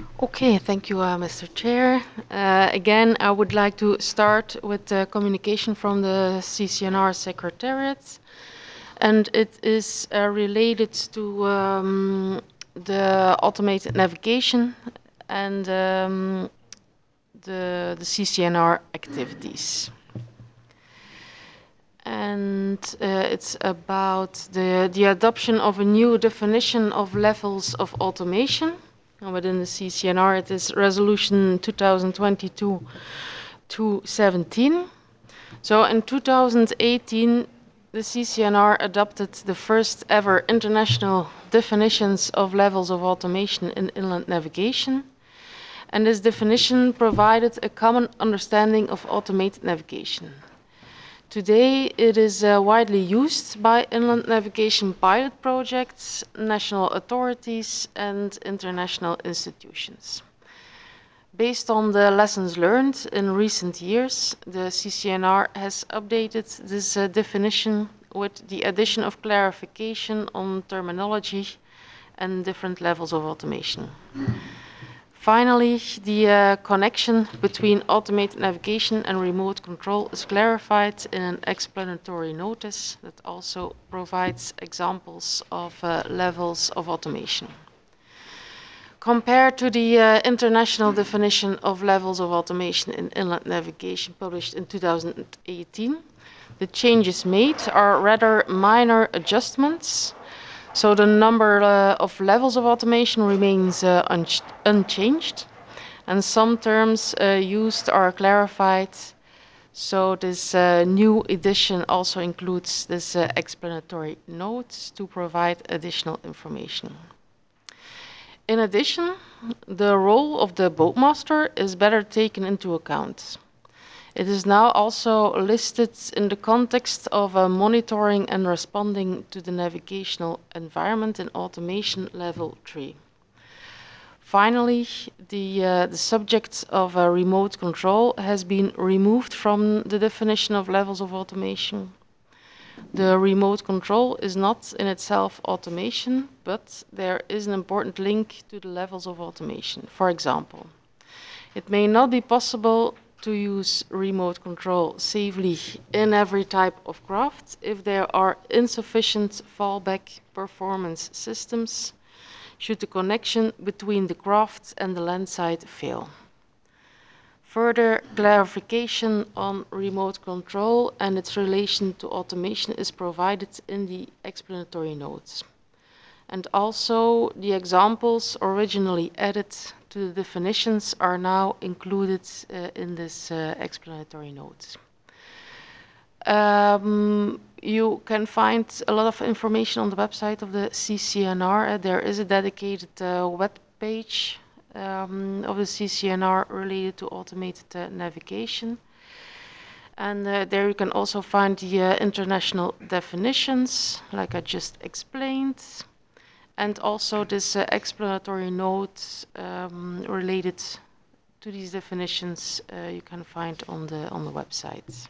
Okay, thank you, Mr. Chair. Again, I would like to start with the communication from the CCNR Secretariat, and it is related to the automated navigation and the CCNR activities. And it's about the adoption of a new definition of levels of automation. And within the CCNR, it is Resolution 2022-17. So in 2018, the CCNR adopted the first ever international definitions of levels of automation in inland navigation. And this definition provided a common understanding of automated navigation. Today, it is widely used by inland navigation pilot projects, national authorities, and international institutions. Based on the lessons learned in recent years, the CCNR has updated this definition with the addition of clarification on terminology and different levels of automation. Finally, the connection between automated navigation and remote control is clarified in an explanatory notice that also provides examples of levels of automation. Compared to the international definition of levels of automation in inland navigation published in 2018, the changes made are rather minor adjustments. So the number of levels of automation remains unchanged, and some terms used are clarified. So this new edition also includes this explanatory note to provide additional information. In addition, the role of the boatmaster is better taken into account. It is now also listed in the context of monitoring and responding to the navigational environment in automation level 3. Finally, the subject of remote control has been removed from the definition of levels of automation. The remote control is not in itself automation, but there is an important link to the levels of automation. For example, it may not be possible to use remote control safely in every type of craft if there are insufficient fallback performance systems should the connection between the craft and the landside fail. Further clarification on remote control and its relation to automation is provided in the explanatory notes. And also, the examples originally added to the definitions are now included in this explanatory notes. You can find a lot of information on the website of the CCNR. There is a dedicated web page of the CCNR related to automated navigation. And there you can also find the international definitions, like I just explained. And also this explanatory note related to these definitions you can find on the website.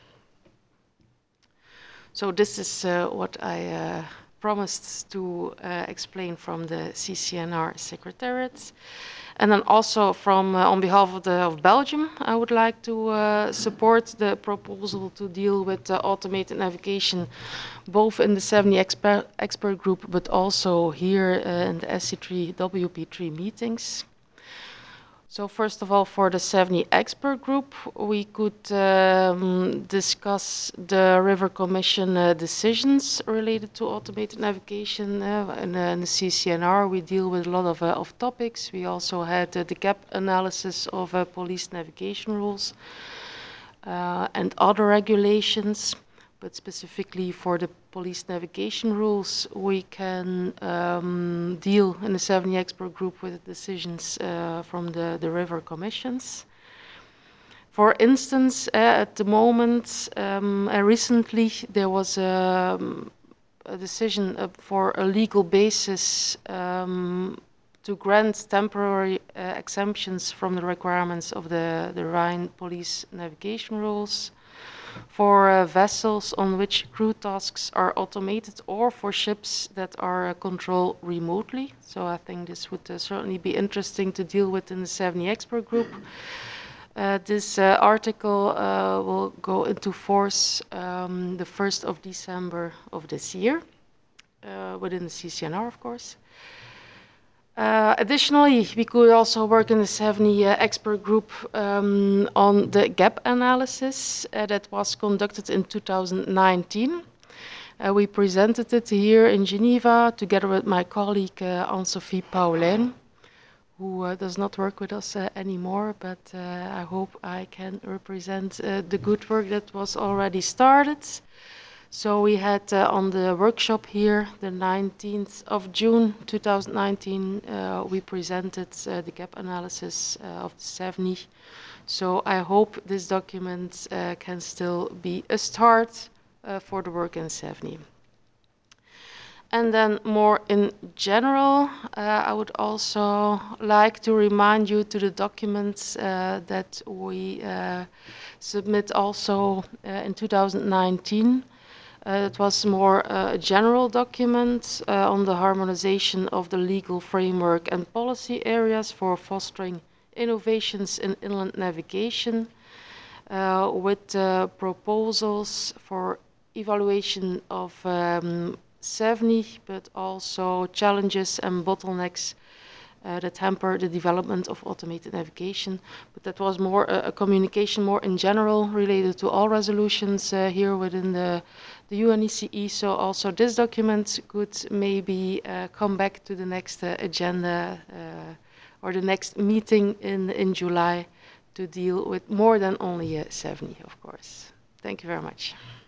So this is what I promised to explain from the CCNR Secretariat. And then also from on behalf of Belgium, I would like to support the proposal to deal with automated navigation, both in the 70 expert group, but also here in the SC3 WP3 meetings. So first of all, for the 70 expert group, we could discuss the River Commission decisions related to automated navigation. In the CCNR, we deal with a lot of topics. We also had the gap analysis of police navigation rules and other regulations. But specifically for the police navigation rules, we can deal in the 70 expert group with the decisions from the river commissions. For instance, at the moment, recently there was a decision for a legal basis to grant temporary exemptions from the requirements of the Rhine police navigation rules. for vessels on which crew tasks are automated or for ships that are controlled remotely. So I think this would certainly be interesting to deal with in the 70 expert group. This article will go into force the 1st of December of this year, within the CCNR, of course. Additionally, we could also work in the 70 expert group on the gap analysis that was conducted in 2019. We presented it here in Geneva together with my colleague Anne-Sophie Paulin, who does not work with us anymore, but I hope I can represent the good work that was already started. So we had on the workshop here, the 19th of June 2019, we presented the gap analysis of the 70. So I hope this document can still be a start for the work in 70. And then more in general, I would also like to remind you to the documents that we submit also in 2019. It was more a general document on the harmonization of the legal framework and policy areas for fostering innovations in inland navigation, with proposals for evaluation of 70, but also challenges and bottlenecks that hamper the development of automated navigation. But that was more a communication more in general related to all resolutions here within the UNECE. So also this document could maybe come back to the next agenda or the next meeting in July to deal with more than only 70, of course. Thank you very much.